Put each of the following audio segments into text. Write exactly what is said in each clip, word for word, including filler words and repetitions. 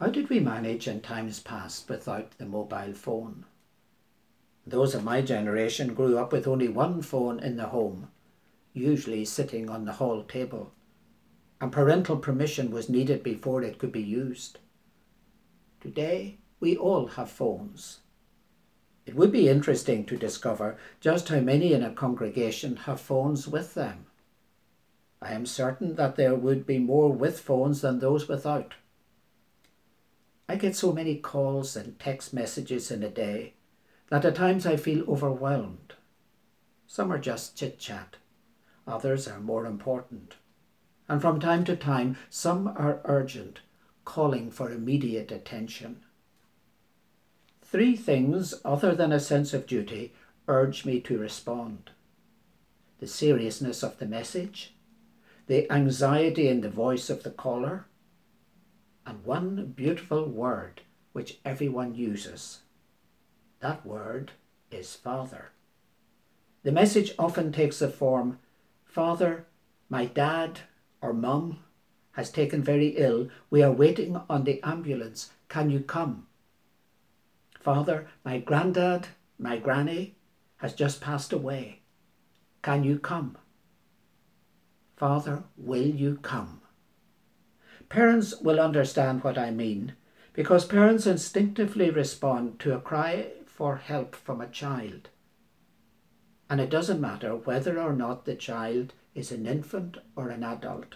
How did we manage in times past without the mobile phone? Those of my generation grew up with only one phone in the home, usually sitting on the hall table, and parental permission was needed before it could be used. Today, we all have phones. It would be interesting to discover just how many in a congregation have phones with them. I am certain that there would be more with phones than those without. I get so many calls and text messages in a day that at times I feel overwhelmed. Some are just chit-chat, others are more important. And from time to time, some are urgent, calling for immediate attention. Three things other than a sense of duty urge me to respond: the seriousness of the message, the anxiety in the voice of the caller, and one beautiful word which everyone uses. That word is Father. The message often takes the form, Father, my dad or mum has taken very ill. We are waiting on the ambulance. Can you come? Father, my granddad, my granny has just passed away. Can you come? Father, will you come? Parents will understand what I mean, because parents instinctively respond to a cry for help from a child. And it doesn't matter whether or not the child is an infant or an adult.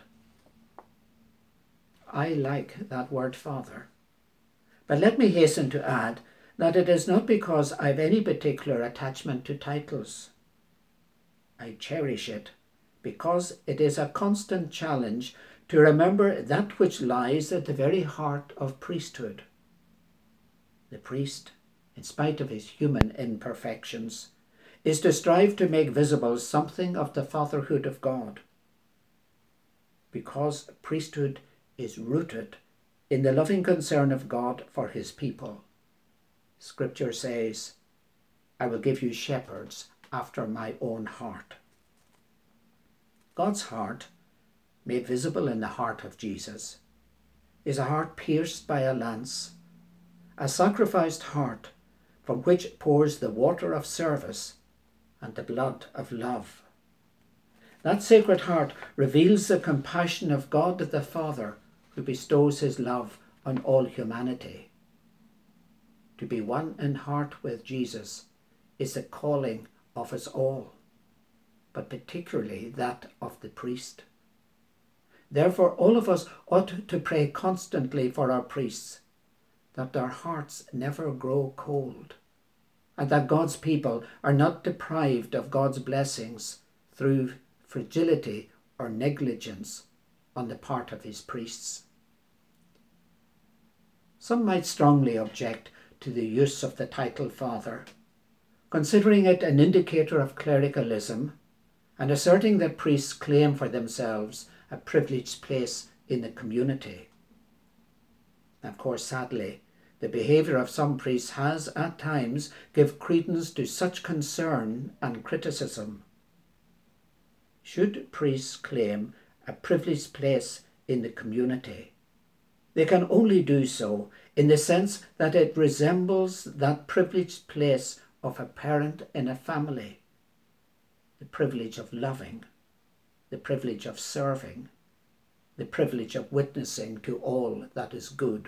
I like that word Father. But let me hasten to add that it is not because I've any particular attachment to titles. I cherish it because it is a constant challenge to remember that which lies at the very heart of priesthood. The priest, in spite of his human imperfections, is to strive to make visible something of the fatherhood of God. Because priesthood is rooted in the loving concern of God for his people. Scripture says, I will give you shepherds after my own heart. God's heart, made visible in the heart of Jesus, is a heart pierced by a lance, a sacrificed heart from which pours the water of service and the blood of love. That sacred heart reveals the compassion of God the Father, who bestows his love on all humanity. To be one in heart with Jesus is the calling of us all, but particularly that of the priest. Therefore, all of us ought to pray constantly for our priests, that their hearts never grow cold, and that God's people are not deprived of God's blessings through fragility or negligence on the part of his priests. Some might strongly object to the use of the title Father, considering it an indicator of clericalism and asserting that priests claim for themselves a privileged place in the community. Of course, sadly, the behaviour of some priests has at times given credence to such concern and criticism. Should priests claim a privileged place in the community, they can only do so in the sense that it resembles that privileged place of a parent in a family, the privilege of loving, the privilege of serving, the privilege of witnessing to all that is good.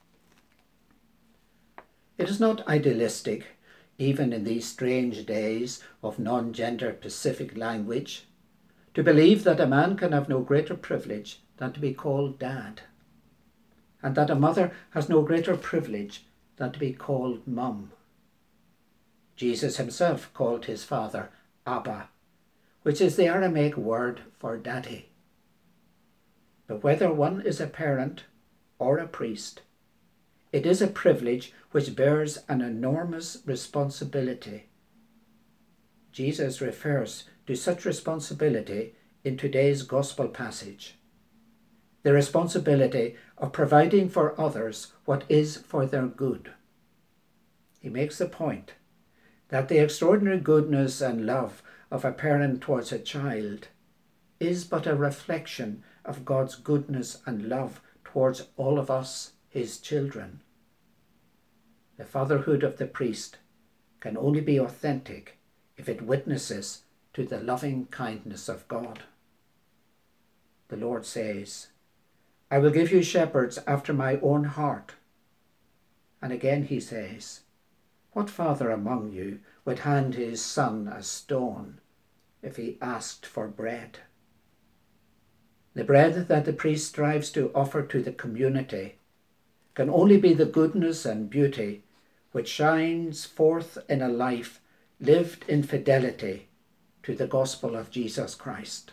It is not idealistic, even in these strange days of non-gender Pacific language, to believe that a man can have no greater privilege than to be called dad, and that a mother has no greater privilege than to be called mum. Jesus himself called his father Abba, which is the Aramaic word for daddy. But whether one is a parent or a priest, it is a privilege which bears an enormous responsibility. Jesus refers to such responsibility in today's gospel passage. The responsibility of providing for others what is for their good. He makes the point that the extraordinary goodness and love of a parent towards a child is but a reflection of God's goodness and love towards all of us his children. The fatherhood of the priest can only be authentic if it witnesses to the loving kindness of God. The Lord says, I will give you shepherds after my own heart. And again he says, what father among you would hand his son a stone if he asked for bread? The bread that the priest strives to offer to the community can only be the goodness and beauty which shines forth in a life lived in fidelity to the gospel of Jesus Christ.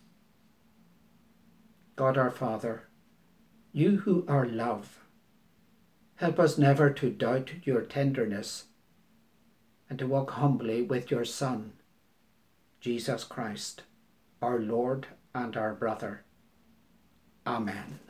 God our Father, you who are love, help us never to doubt your tenderness and to walk humbly with your Son, Jesus Christ, our Lord and our brother. Amen.